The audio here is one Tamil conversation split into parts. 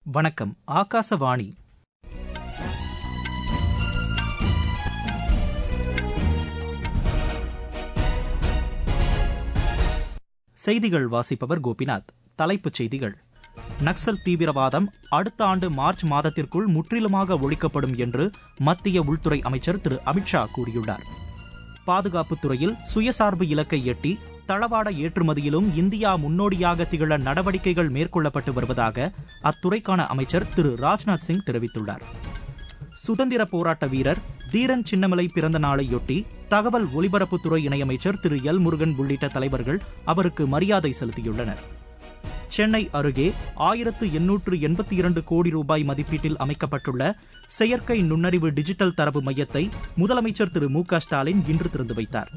வணக்கம். ஆகாசவாணி. செய்திகள் வாசிப்பவர் கோபிநாத். தலைப்புச் செய்திகள். நக்சல் தீவிரவாதம் அடுத்த ஆண்டு மார்ச் மாதத்திற்குள் முற்றிலுமாக ஒழிக்கப்படும் என்று மத்திய உள்துறை அமைச்சர் திரு அமித்ஷா கூறியுள்ளார். பாதுகாப்புத் துறையில் சுயசார்பு இலக்கை எட்டி தளவாட ஏற்றுமதியிலும் இந்தியா முன்னோடியாக திகழ நடவடிக்கைகள் மேற்கொள்ளப்பட்டு வருவதாக அத்துறைக்கான அமைச்சர் திரு ராஜ்நாத் சிங் தெரிவித்துள்ளார். சுதந்திர போராட்ட வீரர் தீரன் சின்னமலை பிறந்த நாளையொட்டி தகவல் ஒலிபரப்புத்துறை இணையமைச்சர் திரு எல் முருகன் உள்ளிட்ட தலைவர்கள் அவருக்கு மரியாதை செலுத்தியுள்ளனர். சென்னை அருகே 1882 கோடி ரூபாய் மதிப்பீட்டில் அமைக்கப்பட்டுள்ள செயற்கை நுண்ணறிவு டிஜிட்டல் தரவு மையத்தை முதலமைச்சர் திரு மு க ஸ்டாலின் இன்று திறந்து வைத்தார்.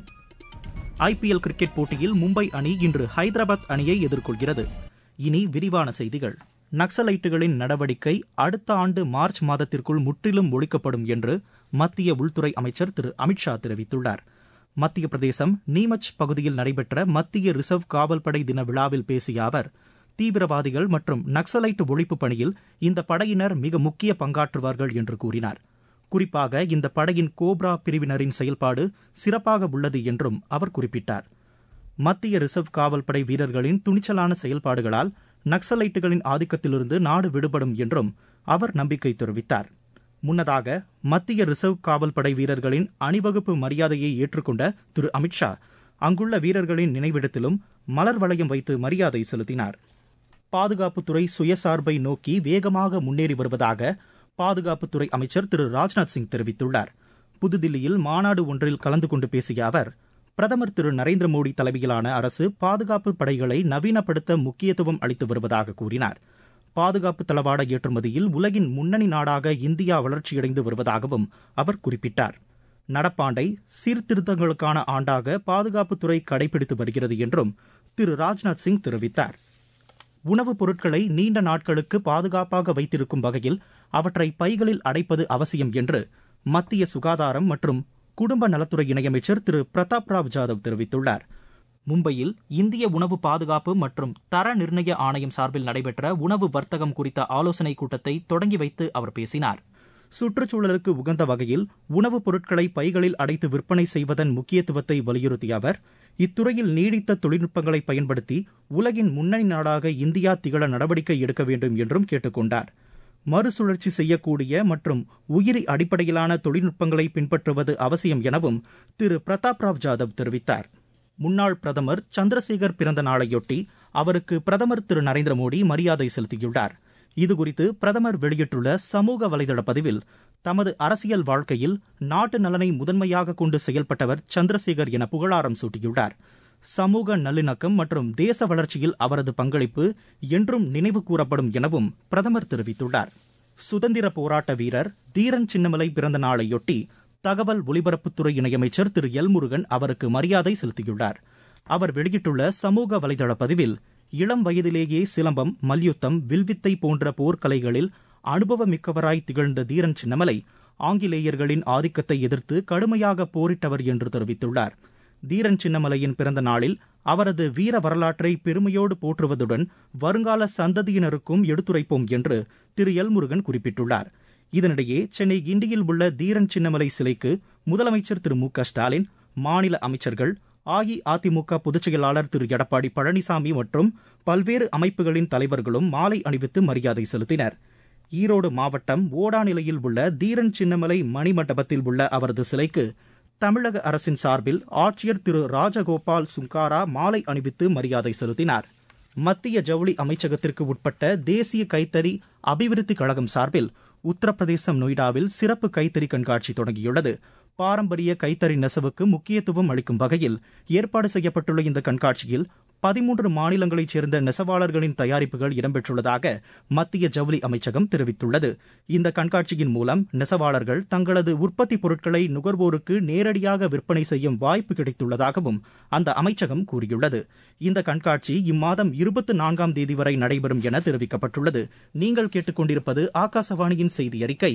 ஐபிஎல் கிரிக்கெட் போட்டியில் மும்பை அணி இன்று ஹைதராபாத் அணியை எதிர்கொள்கிறது. இனி விரிவான செய்திகள். நக்சலைட்டுகளின் நடவடிக்கை அடுத்த ஆண்டு மார்ச் மாதத்திற்குள் முற்றிலும் ஒழிக்கப்படும் என்று மத்திய உள்துறை அமைச்சர் திரு அமித்ஷா தெரிவித்துள்ளார். மத்திய பிரதேசம் நீமச் பகுதியில் நடைபெற்ற மத்திய ரிசர்வ் காவல்படை தின விழாவில் பேசிய அவர், தீவிரவாதிகள் மற்றும் நக்சலைட் ஒழிப்பு பணியில் இந்த படையினர் மிக முக்கிய பங்காற்றுவார்கள் என்று கூறினார். குறிப்பாக இந்த படையின் கோப்ரா பிரிவினரின் செயல்பாடு சிறப்பாக உள்ளது என்றும் அவர் குறிப்பிட்டார். மத்திய ரிசர்வ் காவல்படை வீரர்களின் துணிச்சலான செயல்பாடுகளால் நக்சலைட்டுகளின் ஆதிக்கத்திலிருந்து நாடு விடுபடும் என்றும் அவர் நம்பிக்கை தெரிவித்தார். முன்னதாக மத்திய ரிசர்வ் காவல்படை வீரர்களின் அணிவகுப்பு மரியாதையை ஏற்றுக்கொண்ட திரு அமித்ஷா அங்குள்ள வீரர்களின் நினைவிடத்திலும் மலர் வளையம் வைத்து மரியாதை செலுத்தினார். பாதுகாப்புத்துறை சுயசார்பை நோக்கி வேகமாக முன்னேறி வருவதாக பாதுகாப்புத்துறை அமைச்சர் திரு ராஜ்நாத் சிங் தெரிவித்துள்ளார். புதுதில்லியில் மாநாடு ஒன்றில் கலந்து கொண்டு பேசிய அவர், பிரதமர் திரு நரேந்திர மோடி தலைமையிலான அரசு பாதுகாப்பு படைகளை நவீனப்படுத்த முக்கியத்துவம் அளித்து வருவதாக கூறினார். பாதுகாப்பு தளவாட ஏற்றுமதியில் உலகின் முன்னணி நாடாக இந்தியா வளர்ச்சியடைந்து வருவதாகவும் அவர் குறிப்பிட்டார். நடப்பாண்டை சீர்திருத்தங்களுக்கான ஆண்டாக பாதுகாப்புத்துறை கடைபிடித்து வருகிறது என்றும் திரு ராஜ்நாத் சிங் தெரிவித்தார். உணவுப் பொருட்களை நீண்ட நாட்களுக்கு பாதுகாப்பாக வைத்திருக்கும் வகையில் அவற்றை பைகளில் அடைப்பது அவசியம் என்று மத்திய சுகாதாரம் மற்றும் குடும்ப நலத்துறை இணையமைச்சர் திரு பிரதாப் ராவ் ஜாதவ் தெரிவித்துள்ளார். மும்பையில் இந்திய உணவு பாதுகாப்பு மற்றும் தர நிர்ணய ஆணையம் சார்பில் நடைபெற்ற உணவு வர்த்தகம் குறித்த ஆலோசனைக் கூட்டத்தை தொடங்கி வைத்து அவர் பேசினார். சுற்றுச்சூழலுக்கு உகந்த வகையில் உணவுப் பொருட்களை பைகளில் அடைத்து விற்பனை செய்வதன் முக்கியத்துவத்தை வலியுறுத்திய அவர், இத்துறையில் நீடித்த தொழில்நுட்பங்களை பயன்படுத்தி உலகின் முன்னணி நாடாக இந்தியா திகழ நடவடிக்கை எடுக்க வேண்டும் என்றும் கேட்டுக் கொண்டார். மறுசுழற்சி செய்யக்கூடிய மற்றும் உயிரி அடிப்படையிலான தொழில்நுட்பங்களை பின்பற்றுவது அவசியம் எனவும் திரு பிரதாப் ராவ் ஜாதவ் தெரிவித்தார். முன்னாள் பிரதமர் சந்திரசேகர் பிறந்த நாளையொட்டி அவருக்கு பிரதமர் திரு நரேந்திர மோடி மரியாதை செலுத்தியுள்ளார். இதுகுறித்து பிரதமர் வெளியிட்டுள்ள சமூக வலைதள பதிவில், தமது அரசியல் வாழ்க்கையில் நாட்டு நலனை முதன்மையாக கொண்டு செயல்பட்டவர் சந்திரசேகர் என புகழாரம் சூட்டியுள்ளார். சமூக நல்லிணக்கம் மற்றும் தேச வளர்ச்சியில் அவரது பங்களிப்பு என்றும் நினைவு கூறப்படும் எனவும் பிரதமர் தெரிவித்துள்ளார். சுதந்திர போராட்ட வீரர் தீரன் சின்னமலை பிறந்த நாளையொட்டி தகவல் ஒலிபரப்புத்துறை இணையமைச்சர் திரு எல் முருகன் அவருக்கு மரியாதை செலுத்தியுள்ளார். அவர் வெளியிட்டுள்ள சமூக வலைதள பதிவில், இளம் வயதிலேயே சிலம்பம், மல்யுத்தம், வில்வித்தை போன்ற போர்க்கலைகளில் அனுபவமிக்கவராய் திகழ்ந்த தீரன் சின்னமலை ஆங்கிலேயர்களின் ஆதிக்கத்தை எதிர்த்து கடுமையாக போரிட்டவர் என்று தெரிவித்துள்ளார். தீரன் சின்னமலையின் பிறந்த நாளில் அவரது வீர வரலாற்றை பெருமையோடு போற்றுவதுடன் வருங்கால சந்ததியினருக்கும் எடுத்துரைப்போம் என்று திரு எல் முருகன் குறிப்பிட்டுள்ளார். இதனிடையே சென்னை கிண்டியில் உள்ள தீரன் சின்னமலை சிலைக்கு முதலமைச்சர் திரு மு க ஸ்டாலின், மாநில அமைச்சர்கள், அஇஅதிமுக பொதுச் செயலாளர் திரு எடப்பாடி பழனிசாமி மற்றும் பல்வேறு அமைப்புகளின் தலைவர்களும் மாலை அணிவித்து மரியாதை செலுத்தினர். ஈரோடு மாவட்டம் ஓடாநிலையில் உள்ள தீரன் சின்னமலை மணிமண்டபத்தில் உள்ள அவரது சிலைக்கு தமிழக அரசின் சார்பில் ஆட்சியர் திரு ராஜகோபால் சுங்காரா மாலை அணிவித்து மரியாதை செலுத்தினார். மத்திய ஜவுளி அமைச்சகத்திற்கு உட்பட்ட தேசிய கைத்தறி அபிவிருத்தி கழகம் சார்பில் உத்தரப்பிரதேசம் நொய்டாவில் சிறப்பு கைத்தறி கண்காட்சி தொடங்கியுள்ளது. பாரம்பரிய கைத்தறி நெசவுக்கு முக்கியத்துவம் அளிக்கும் வகையில் ஏற்பாடு செய்யப்பட்டுள்ள இந்த கண்காட்சியில் 13 மாநிலங்களைச் சேர்ந்த நெசவாளர்களின் தயாரிப்புகள் இடம்பெற்றுள்ளதாக மத்திய ஜவுளி அமைச்சகம் தெரிவித்துள்ளது. இந்த கண்காட்சியின் மூலம் நெசவாளர்கள் தங்களது உற்பத்தி பொருட்களை நுகர்வோருக்கு நேரடியாக விற்பனை செய்யும் வாய்ப்பு கிடைத்துள்ளதாகவும் அந்த அமைச்சகம் கூறியுள்ளது. இந்த கண்காட்சி இம்மாதம் 24ஆம் தேதி வரை நடைபெறும் என தெரிவிக்கப்பட்டுள்ளது. நீங்கள் கேட்டுக்கொண்டிருப்பது ஆகாசவாணியின் செய்தி அறிக்கை.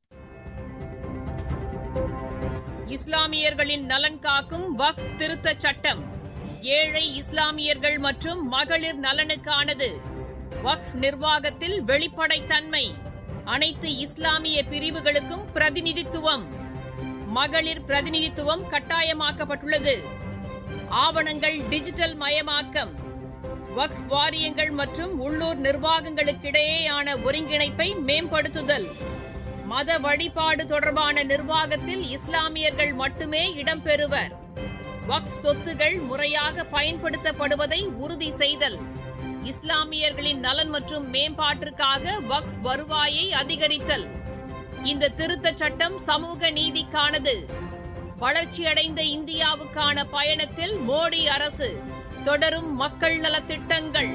இஸ்லாமியர்களின் நலன் காக்கும் வக்ஃப் திருத்தச் சட்டம் ஏழை இஸ்லாமியர்கள் மற்றும் மகளிர் நலனுக்கானது. வக்ஃப் நிர்வாகத்தில் வெளிப்படைத்தன்மை, அனைத்து இஸ்லாமிய பிரிவுகளுக்கும் பிரதிநிதித்துவம், மகளிர் பிரதிநிதித்துவம் கட்டாயமாக்கப்பட்டுள்ளது. ஆவணங்கள் டிஜிட்டல் மயமாக்கம், வக்ஃப் வாரியங்கள் மற்றும் உள்ளூர் நிர்வாகங்களுக்கிடையேயான ஒருங்கிணைப்பை மேம்படுத்துதல், மத வழிபாடு தொடர்பான நிர்வாகத்தில் இஸ்லாமியர்கள் மட்டுமே இடம்பெறுவர், வக்ஃப் சொத்துகள் முறையாக பயன்படுத்தப்படுவதை உறுதி செய்தல், இஸ்லாமியர்களின் நலன் மற்றும் மேம்பாட்டிற்காக வக்ஃப் வருவாயை அதிகரித்தல். இந்த திருத்தச் சட்டம் சமூக நீதிக்கானது. வளர்ச்சியடைந்த இந்தியாவுக்கான பயணத்தில் மோடி அரசு தொடரும் மக்கள் நலத்திட்டங்கள்.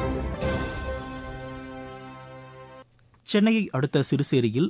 சென்னையை அடுத்த சிறுசேரியில்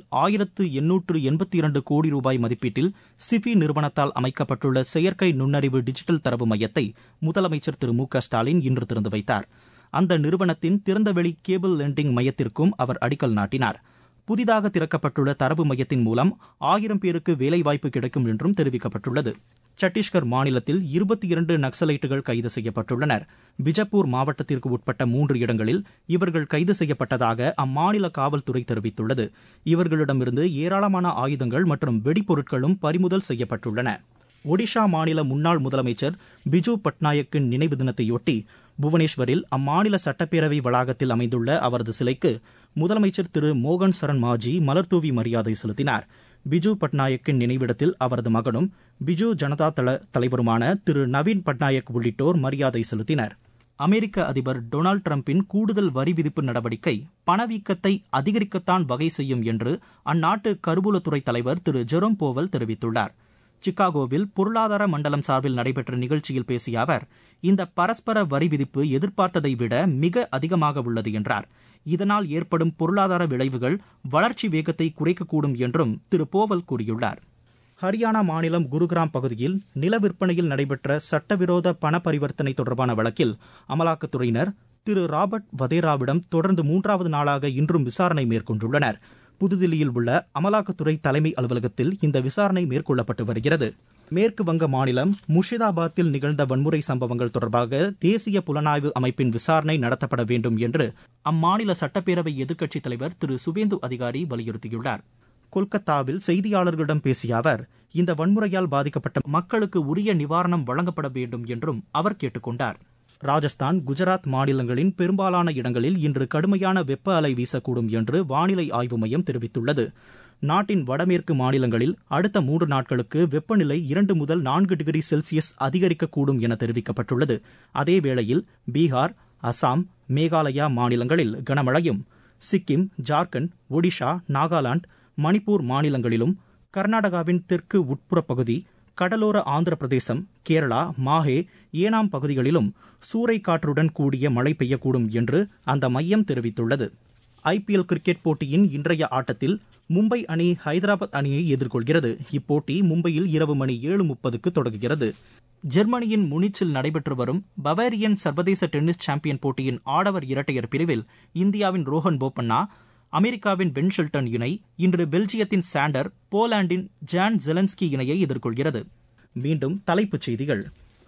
1882 கோடி ரூபாய் மதிப்பீட்டில் சிபி நிறுவனத்தால் அமைக்கப்பட்டுள்ள செயற்கை நுண்ணறிவு டிஜிட்டல் தரவு மையத்தை முதலமைச்சர் திரு மு.க.ஸ்டாலின் இன்று திறந்து வைத்தார். அந்த நிறுவனத்தின் திறந்தவெளி கேபிள் லெண்டிங் மையத்திற்கும் அவர் அடிக்கல் நாட்டினார். புதிதாக திறக்கப்பட்டுள்ள தரவு மையத்தின் மூலம் 1000 பேருக்கு வேலைவாய்ப்பு கிடைக்கும் என்றும் தெரிவிக்கப்பட்டுள்ளது. சத்தீஸ்கர் மாநிலத்தில் 22 நக்சலைட்டுகள் கைது செய்யப்பட்டுள்ளனர். பிஜப்பூர் மாவட்டத்திற்கு உட்பட்ட 3 இடங்களில் இவர்கள் கைது செய்யப்பட்டதாக அம்மாநில காவல்துறை தெரிவித்துள்ளது. இவர்களிடமிருந்து ஏராளமான ஆயுதங்கள் மற்றும் வெடிப்பொருட்களும் பறிமுதல் செய்யப்பட்டுள்ளன. ஒடிஷா மாநில முன்னாள் முதலமைச்சர் பிஜு பட்நாயக்கின் நினைவு தினத்தையொட்டி புவனேஸ்வரில் அம்மாநில சட்டப்பேரவை வளாகத்தில் அமைந்துள்ள அவரது சிலைக்கு முதலமைச்சர் திரு மோகன் சரண் மாஜி மலர்தூவி மரியாதை செலுத்தினார். பிஜு பட்நாயக்கின் நினைவிடத்தில் அவரது மகனும் பிஜு ஜனதா தள தலைவருமான திரு நவீன் பட்நாயக் உள்ளிட்டோர் மரியாதை செலுத்தினர். அமெரிக்க அதிபர் டொனால்டு டிரம்பின் கூடுதல் வரி விதிப்பு நடவடிக்கை பணவீக்கத்தை அதிகரிக்கத்தான் வகை செய்யும் என்று அந்நாட்டு கருவூலத்துறை தலைவர் திரு ஜெரோம் போவல் தெரிவித்துள்ளார். சிகாகோவில் பொருளாதார மண்டலம் சார்பில் நடைபெற்ற நிகழ்ச்சியில் பேசிய அவர், இந்த பரஸ்பர வரி விதிப்பு எதிர்பார்த்ததை விட மிக அதிகமாக உள்ளது என்றார். இதனால் ஏற்படும் பொருளாதார விளைவுகள் வளர்ச்சி வேகத்தை குறைக்கக்கூடும் என்றும் திரு போவல் கூறியுள்ளார். ஹரியானா மாநிலம் குருகிராம் பகுதியில் நில விற்பனையில் நடைபெற்ற சட்டவிரோத பண பரிவர்த்தனை தொடர்பான வழக்கில் அமலாக்கத்துறையினர் திரு ராபர்ட் வதேராவிடம் தொடர்ந்து 3வது நாளாக இன்றும் விசாரணை மேற்கொண்டுள்ளனர். புதுதில்லியில் உள்ள அமலாக்கத்துறை தலைமை அலுவலகத்தில் இந்த விசாரணை மேற்கொள்ளப்பட்டு வருகிறது. மேற்கு வங்க மாநிலம் முர்ஷிதாபாத்தில் நிகழ்ந்த வன்முறை சம்பவங்கள் தொடர்பாக தேசிய புலனாய்வு அமைப்பின் விசாரணை நடத்தப்பட வேண்டும் என்று அம்மாநில சட்டப்பேரவை எதிர்க்கட்சித் தலைவர் திரு சுவேந்து அதிகாரி வலியுறுத்தியுள்ளார். கொல்கத்தாவில் செய்தியாளர்களிடம் பேசிய அவர், இந்த வன்முறையால் பாதிக்கப்பட்ட மக்களுக்கு உரிய நிவாரணம் வழங்கப்பட வேண்டும் என்றும் அவர் கேட்டுக் கொண்டார். ராஜஸ்தான், குஜராத் மாநிலங்களின் பெரும்பாலான இடங்களில் இன்று கடுமையான வெப்ப அலை வீசக்கூடும் என்று வானிலை ஆய்வு மையம் தெரிவித்துள்ளது. நாட்டின் வடமேற்கு மாநிலங்களில் அடுத்த 3 நாட்களுக்கு வெப்பநிலை 2 முதல் 4 டிகிரி செல்சியஸ் அதிகரிக்கக்கூடும் என தெரிவிக்கப்பட்டுள்ளது. அதேவேளையில் பீகார், அசாம், மேகாலயா மாநிலங்களில் கனமழையும், சிக்கிம், ஜார்க்கண்ட், ஒடிஷா, நாகாலாந்து, மணிப்பூர் மாநிலங்களிலும், கர்நாடகாவின் தெற்கு உட்புற பகுதி, கடலோர ஆந்திர பிரதேசம், கேரளா, மாஹே, ஏனாம் பகுதிகளிலும் சூறைக்காற்றுடன் கூடிய மழை பெய்யக்கூடும் என்று அந்த மையம் தெரிவித்துள்ளது. IPL கிரிக்கெட் போட்டியின் இன்றைய ஆட்டத்தில் மும்பை அணி ஹைதராபாத் அணியை எதிர்கொள்கிறது. இப்போட்டி மும்பையில் இரவு மணி 7:30க்கு தொடங்குகிறது. ஜெர்மனியின் முனிச்சில் நடைபெற்று வரும் பவேரியன் சர்வதேச டென்னிஸ் சாம்பியன் போட்டியின் ஆடவர் இரட்டையர் பிரிவில் இந்தியாவின் ரோஹன் போபண்ணா, அமெரிக்காவின் பென் ஷெல்டன் இணை இன்று பெல்ஜியத்தின் சாண்டர், போலாந்தின் ஜான் ஜெலன்ஸ்கி இணையை எதிர்கொள்கிறது. மீண்டும் தலைப்புச் செய்திகள்.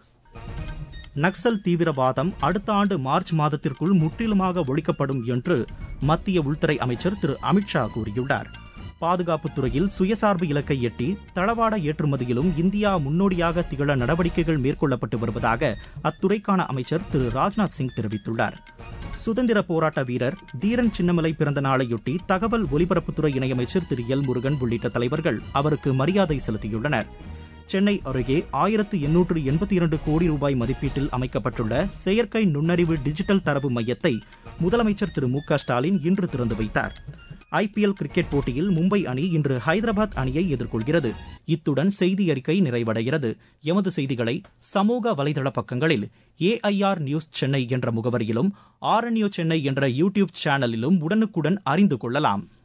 நக்சல் தீவிரவாதம் அடுத்த ஆண்டு மார்ச் மாதத்திற்குள் முற்றிலுமாக ஒழிக்கப்படும் என்று மத்திய உள்துறை அமைச்சர் திரு அமித்ஷா கூறியுள்ளார். பாதுகாப்புத் துறையில் சுயசார்பு இலக்கை எட்டி தளவாட ஏற்றுமதியிலும் இந்தியா முன்னோடியாக திகழ நடவடிக்கைகள் மேற்கொள்ளப்பட்டு வருவதாக அத்துறைக்கான அமைச்சர் திரு ராஜ்நாத் சிங் தெரிவித்துள்ளார். சுதந்திர போராட்ட வீரர் தீரன் சின்னமலை பிறந்த நாளையொட்டி தகவல் ஒலிபரப்புத்துறை இணையமைச்சர் திரு எல் முருகன் உள்ளிட்ட தலைவர்கள் அவருக்கு மரியாதை செலுத்தியுள்ளனர். சென்னை அருகே 1882 கோடி ரூபாய் மதிப்பீட்டில் அமைக்கப்பட்டுள்ள செயற்கை நுண்ணறிவு டிஜிட்டல் தரவு மையத்தை முதலமைச்சர் திரு மு.க.ஸ்டாலின் இன்று திறந்து வைத்தார். IPL கிரிக்கெட் போட்டியில் மும்பை அணி இன்று ஹைதராபாத் அணியை எதிர்கொள்கிறது. இத்துடன் செய்தி அறிக்கை நிறைவடைகிறது. எமது செய்திகளை சமூக வலைதள பக்கங்களில் AIR நியூஸ் சென்னை என்ற முகவரியிலும் RNU சென்னை என்ற யூடியூப் சேனலிலும் உடனுக்குடன் அறிந்து கொள்ளலாம்.